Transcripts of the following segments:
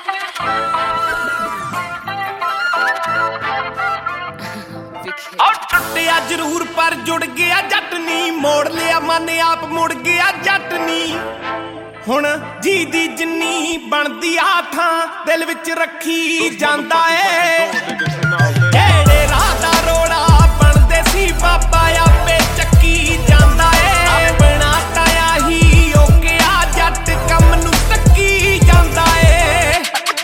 ਟੁੱਟਿਆ ਜ਼ਰੂਰ ਪਰ ਜੁੜ ਗਿਆ ਜੱਟ ਨੀ, ਮੋੜ ਲਿਆ ਮਨ ਆਪ ਮੁੜ ਗਿਆ ਜੱਟ ਨੀ। ਹੁਣ ਜੀ ਦੀ ਜਿੰਨੀ ਬਣਦੀ ਆ ਥਾਂ ਦਿਲ ਵਿੱਚ ਰੱਖੀ ਜਾਂਦਾ ਏ। ਜਿਹੜੇ ਰਾਹ ਦਾ ਰੋੜਾ ਬਣਦੇ ਸੀ ਬਾਬਾ ਆਪੇ ਚੱਕੀ ਜਾਂਦਾ ਏ। ਆਪਣਾ ਤਾਇਆ ਹੀ ਓਕਿਆ ਜੱਟ ਕੰਮ ਨੂੰ ਤੱਕੀ ਜਾਂਦਾ ਏ।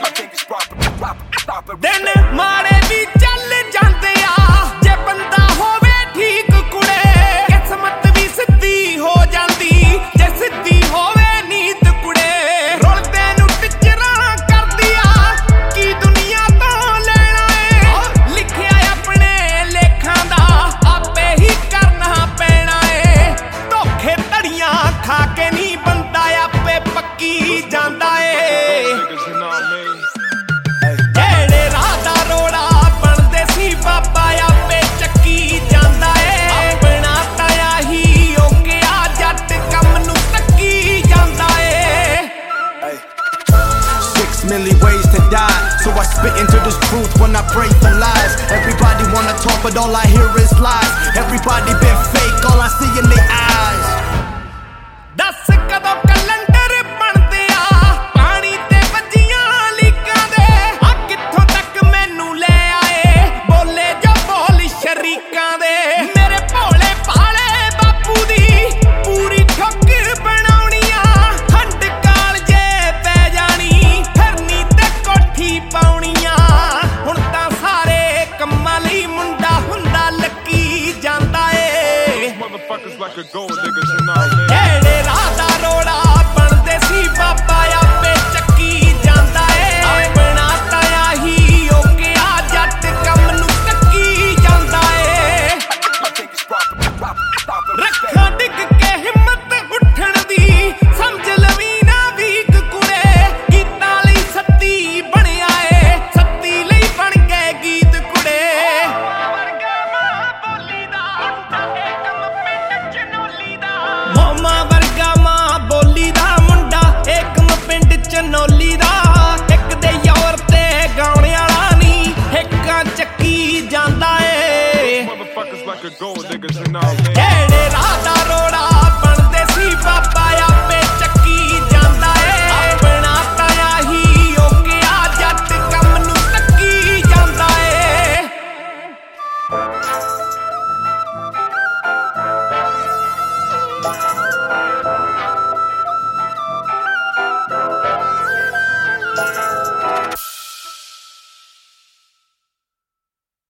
ਦਿਨ ਮਾੜੇ ਵੀ ਚੱਲ ਜਾਂਦੇ ਆ ਜੇ ਬੰਦਾ ਹੋਵੇ ਠੀਕ ਕੁੜੇ। ਕਿਸਮਤ ਵੀ ਸਿੱਧੀ ਹੋ ਜਾਂਦੀ ਜੇ ਸਿੱਧੀ ਹੋਵੇ ਨੀਤ ਕੁੜੇ। ਰੁਲਦੇ ਨੂੰ ਟਿਚਰਾਂ ਕਰਦੀ ਆ ਕੀ ਦੁਨੀਆ ਤੋਂ ਲੈਣਾ ਏ। ਲਿਖਿਆ ਆਪਣੇ ਲੇਖਾਂ ਦਾ ਆਪੇ ਹੀ ਕਰਨਾ ਪੈਣਾ ਏ। ਧੋਖੇ ਧੜੀਆਂ ਖਾ ਕੇ ਨਹੀਂ ਬੰਦਾ ਆਪੇ ਪੱਕੀ ਜਾਂਦਾ ਏ। ਜਿਹੜੇ ਰਾਹ ਦਾ ਰੋੜਾ ਬਣਦੇ ਸੀ ਬਾਬਾ ਆਪੇ ਚੱਕੀ ਜਾਂਦਾ ਏ। ਆਪਣਾ ਤਾਇਆ ਹੀ ਓਕਿਆ ਜੱਟ ਕੰਮ ਨੂੰ ਤੱਕੀ ਜਾਂਦਾ ਏ। 6 million ways to die, so I spit into this truth when I pray for lies. Everybody wanna talk but all I hear is lies. Everybody been fake, all I see in their eyes. ਦੱਸ ਕਦੋਂ calendar ਬਣਦੇ ਆ ਪਾਣੀ ਤੇ ਵੱਜੀਆਂ ਲੀਕਾਂ ਦੇ। ਆ ਕਿੱਥੋਂ ਤੱਕ ਮੈਨੂੰ ਲੈ ਆਏ ਬੋਲੇ ਜੋ ਬੋਲ ਸ਼ਰੀਕਾਂ ਦੇ। ਮੇਰੇ ਭੋਲੇ ਭਾਲੇ ਬਾਪੂ ਦੀ ਪੂਰੀ ਠੱਗ ਬਣਾਉਣੀ ਆ। ਖੰਡ ਕਾਲਜੇ ਪੈ ਜਾਣੀ ਫਿਰਨੀ ਤੇ ਕੋਠੀ ਪਾਉਣੀ ਆ। ਹੁਣ ਤਾਂ ਸਾਰੇ ਕੰਮਾਂ ਲਈ ਮੁੰਡਾ ਹੁੰਦਾ ਲੱਕੀ ਜਾਂਦਾ ਏ। Motherfuckers like a gold